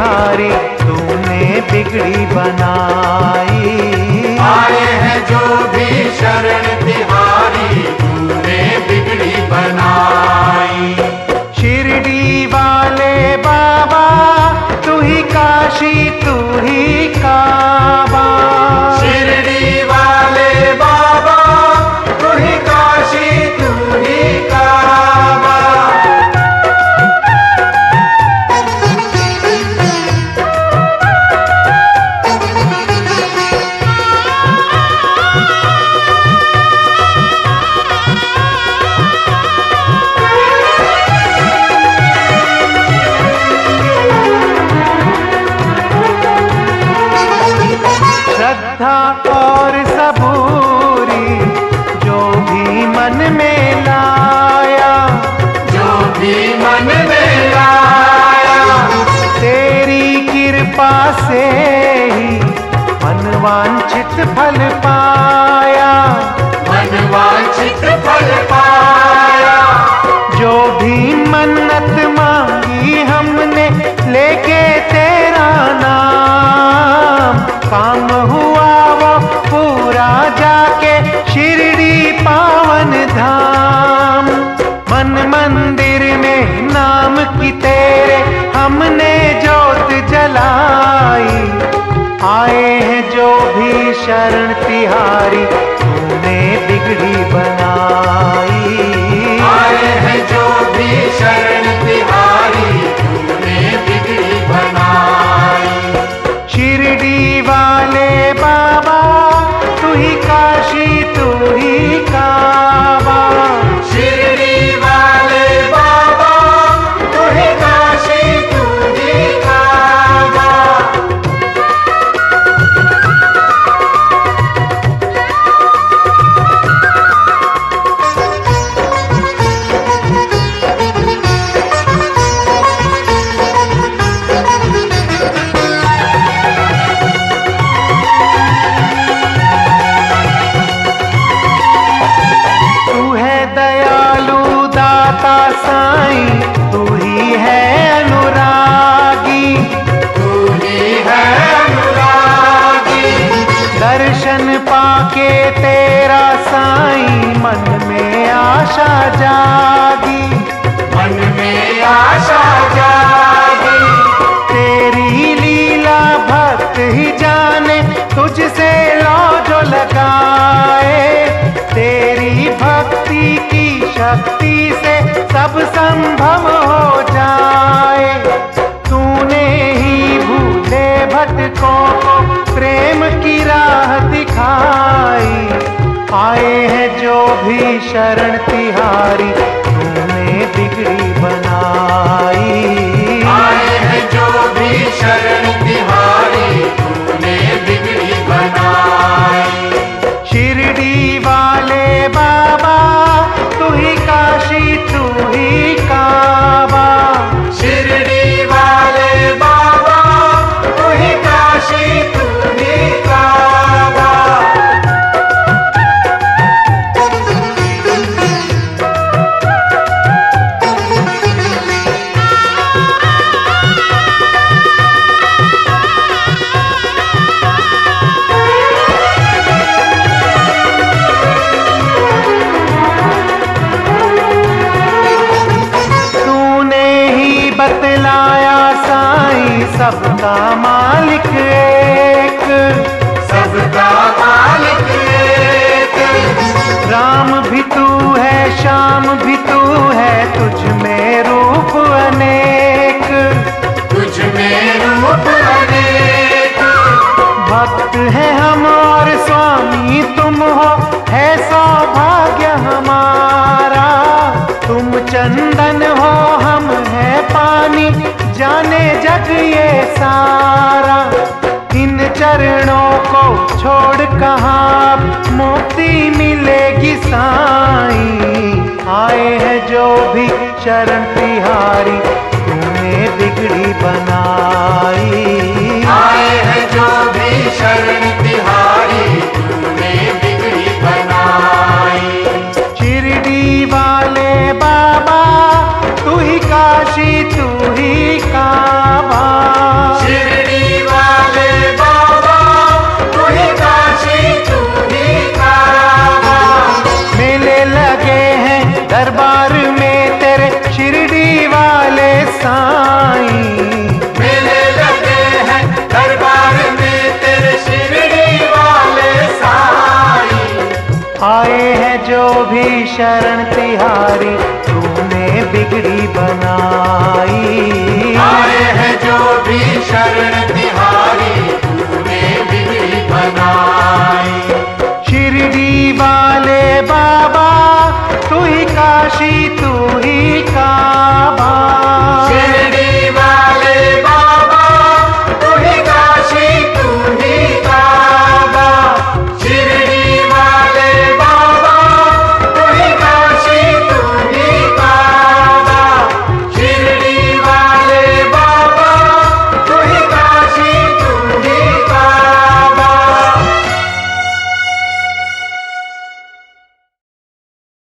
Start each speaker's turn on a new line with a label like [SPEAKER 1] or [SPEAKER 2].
[SPEAKER 1] तिहारी तूने बिगड़ी बनाई।
[SPEAKER 2] आए हैं जो भी शरण तिहारी तूने बिगड़ी बनाई।
[SPEAKER 1] शिरडी वाले बाबा तू ही काशी तू ही काबा।
[SPEAKER 2] शिरडी वाले बाबा तू ही काशी तू ही काबा।
[SPEAKER 1] श्रद्धा और सबूरी जो भी मन में लाया,
[SPEAKER 2] जो भी मन में लाया,
[SPEAKER 1] तेरी कृपा से ही मनवांछित फल पाया।
[SPEAKER 2] मनवांछित फल पाया।
[SPEAKER 1] जो भी मन्नत मांगी हमने लेके तेरा नाम, काम हुआ वो पूरा जाके शिरडी पावन धाम। मन मंदिर में नाम की तेरे हमने जोत जलाई। आए हैं जो भी शरण तिहारी तूने बिगड़ी बनाई।
[SPEAKER 2] आए हैं जो भी शरण तिहारी तूने बिगड़ी बनाई।
[SPEAKER 1] शिरडी वाले बाबा तू ही काशी तू ही काबा।
[SPEAKER 2] शिरडी वाले बाबा तू ही काशी तू ही काबा।
[SPEAKER 1] साईं तू ही है अनुरागी।
[SPEAKER 2] तू ही है अनुरागी।
[SPEAKER 1] दर्शन पाके तेरा साईं मन में आशा जागी।
[SPEAKER 2] मन में आशा जागी।
[SPEAKER 1] तेरी लीला भक्त ही जाने तुझसे लो जो लगाए। तेरी भक्ति की शक्ति से सब संभव हो जाए। तूने ही भूले भटकों को प्रेम की राह दिखाई। आए हैं जो भी शरण तिहारी तूने बिगड़ी बनाई।
[SPEAKER 2] आए हैं जो भी शरण तिहारी तूने बिगड़ी बनाई।
[SPEAKER 1] शिरडी वाले बाबा तू ही काशी तू ही काबा।
[SPEAKER 2] शिरडी वाले बाबा तू ही काशी तू ही काबा।
[SPEAKER 1] बतलाया साईं सबका मालिक एक।
[SPEAKER 2] सबका मालिक एक।
[SPEAKER 1] राम भी तू है श्याम भी तू है तुझ में रूप अनेक।
[SPEAKER 2] तुझ में रूप अनेक।
[SPEAKER 1] भक्त है हम और स्वामी तुम हो है सौभाग्य हमारा। तुम चंदन हो हम है पानी जाने जग ये सारा। इन चरणों को छोड़ कहाँ मुक्ति मिलेगी साईं। आए हैं जो भी शरण तिहारी तूने बिगड़ी बनाई।